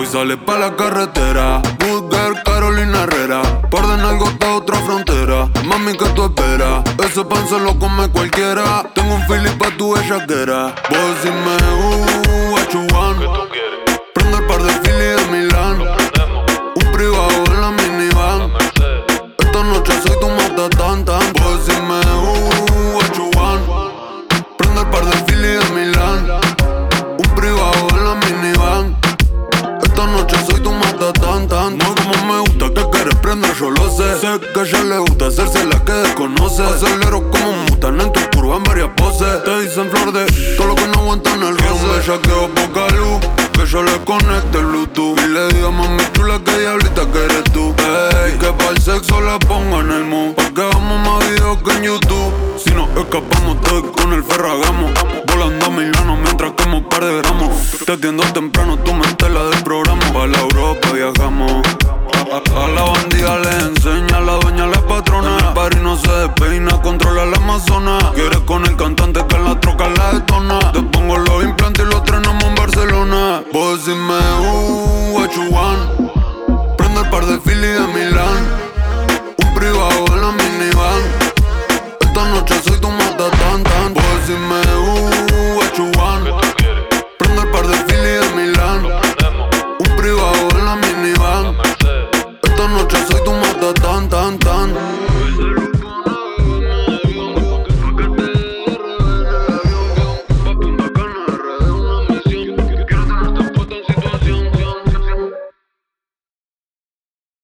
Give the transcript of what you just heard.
sale pa' la carretera. Good girl, Carolina Herrera. Par de nalgota a otra frontera. Mami, ¿qué tú esperas? Ese pan se lo come cualquiera. Tengo un feeling pa' tu bellaquera. Vos decime, what you want? ¿Qué tú quieres? Prendo el par de Philly de Milán. Un privado en la minivan. Esta noche soy tu matatán. Vos decime, what you want? Prendo el par de Philly de Milán. Un privado en la minivan. Esta noche soy tu matatán. No como me gusta que quieres prender, yo lo sé. Sé que a ella le gusta hacerse la que desconoce. Acelero como mutan en tu curva en varias poses. Te dicen flor de todo lo que no aguanta en el roce. Ya quedó poca luz, que yo le conecte el Bluetooth. Y le diga mami chula que diablita que eres tú. Ey, que pa'l sexo le pongan el mood. Pa' que hagamos más videos que en YouTube. Si nos escapamos estoy con el Ferragamo. Volando a Milano mientras como un par de gramos. Te atiendo temprano, tu mente la del programa. Pa' la Europa viajamos. A la bandida le enseña, la dueña la patrona. En el party no se despeina, controla la Amazonas. Quieres con el cantante que en la troca la detona. Te pongo los implantes y los trenamos en Barcelona. Vos decime, what you want? Prendo el par de Philly de Milán. Un privado en la minivan. Esta noche soy tu matatán. Vos decime, what you want? ¿Qué tú quieres? Prendo el par de Philly de Milán. Un privado en la minivan. Esta noche soy tu matatán.